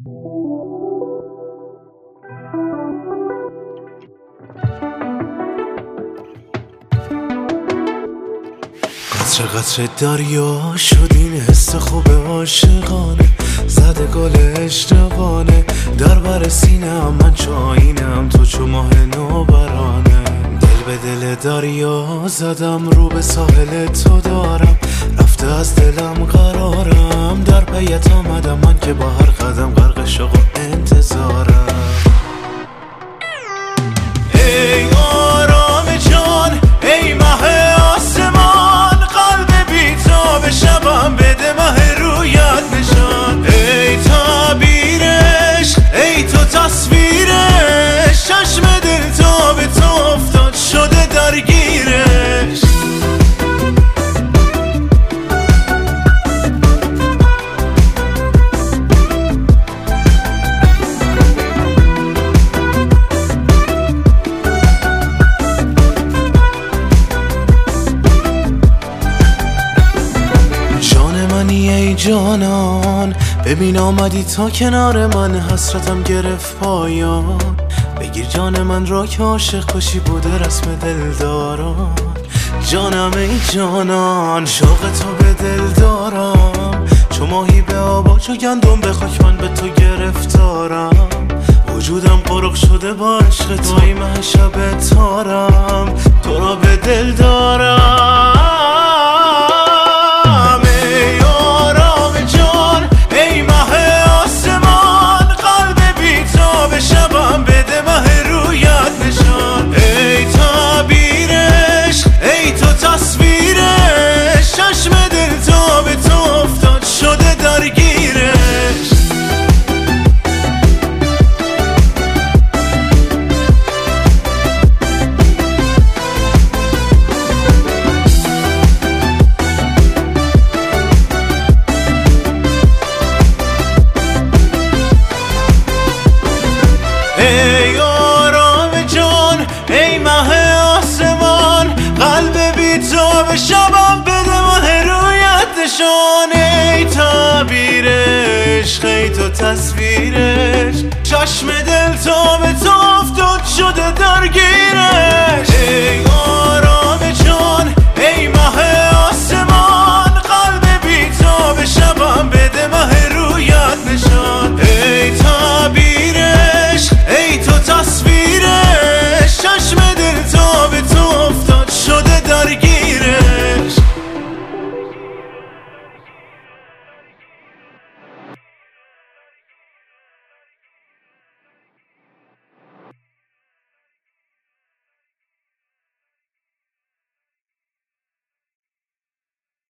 قطره قطره دریا شد این حس خوب عاشقانه، زده گل اشتبانه در بر سینه‌ام، من چو آینه‌ام تو چو ماه نوبرانه. دل به دل دریا زدم، رو به ساحل تو دارم، رفته از دلم قرارم، در پیت آمدم من که با هر قدم غرق شوق و انتظارم. ای آرام جان، ای مه آسمان، قلب بی‌تاب شبم بده مه رویت نشان. ای تعبیرش، ای تو تصویرش، چشم دل تا به تو افتاد شده درگیرش. ای جانان، ببین آمدی تا کنار من، حسرتم گرفت پایان. بگیر جان من را که عاشق کشی بوده رسم دلداران. جانم ای جانان، شوق تو به دل دارم، چو ماهی به آب، چو گندم به خاک من به تو گرفتارم. وجودم غرق شده با عشق تو، ای مه شب تارم، تو را به دل دارم. شبم بده مه رویت نشان. ای تعبیرش، ای تو تصویرش، چشم دل تا به تو افتاد شده درگیرش. ای آرام جان، ای مه آسمان، قلب بی‌تاب شبم بده مه رویت نشان. ای تعبیرش، ای تو تصویرش، چشم دل تو